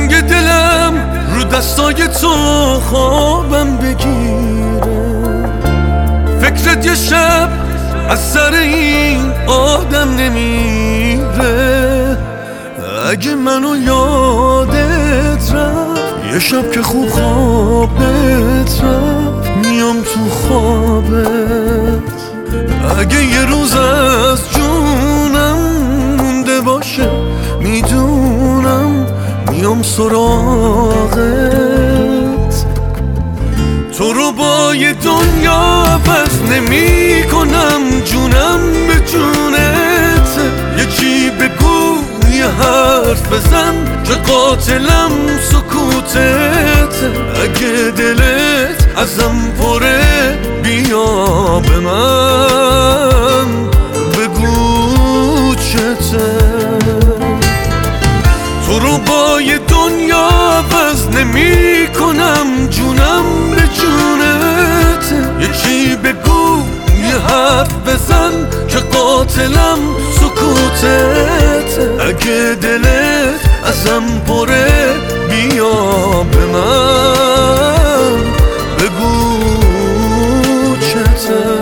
تنگ دلم رو دستای تو خوابم بگیره. فکرت یه شب از سر این آدم نمیره. اگه منو یادت رفت یه شب که خوب خوابت رفت میام تو خوابت. اگه یه روز از جونم مونده باشه میدونم میام سراغت. تو رو با یه دنیا عوض نمی کنم، جونم به جونت. یکی بگو یه حرف بزن که قاتلم سکوتت. اگه دلت ازم پره بیا به من بگو چته. تو رو با یه دنیا عوض نمی کنم، جونم به جونت. یکی بگو یه حرف بزن که قاتلم سکوتت. اگه دلت ازم پره بیا به من بگو چته.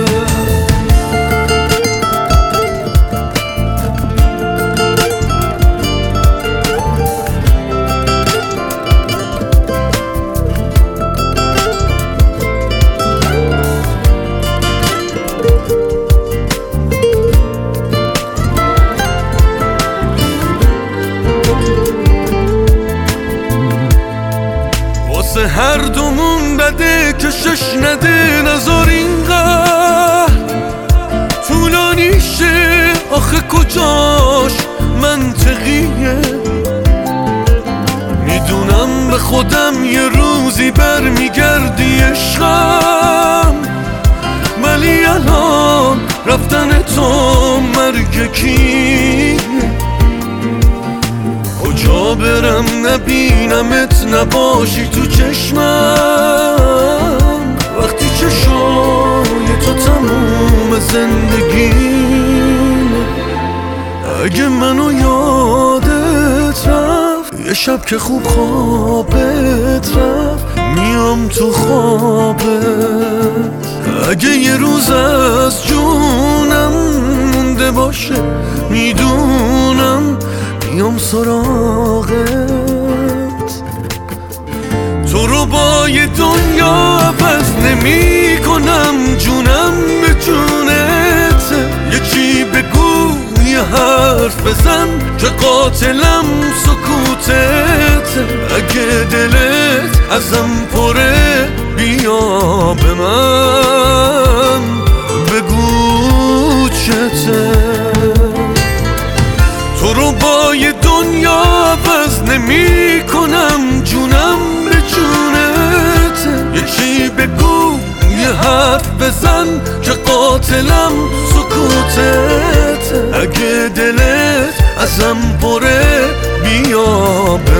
هر دومون بده کشش نده، نذار اینقدر طولانی شه. آخه کجاش منطقیه؟ میدونم به خودم یه روزی برمیگردی عشقم، ولی الان رفتن تو مرگ کیه؟ کجا برم نبینمت نباشی تو چشمم، وقتی چشای تو تموم زندگیم. اگه منو یادت رفت یه شب که خوب خوابت رفت میام تو خوابت. اگه یه روز از جونم مونده باشه میدونم میام سراغت. تو رو با یه دنیا عوض نمی کنم، جونم به جونت. یکی بگو یه حرف بزن که قاتلم سکوتت. اگه دلت ازم پره بیا به من بگو چته. تو رو با یه دنیا عوض نمی کنم، جونم به جونت. یکی بگو یه حرف بزن که قاتلم سکوتت. اگه دلت ازم پره بیا به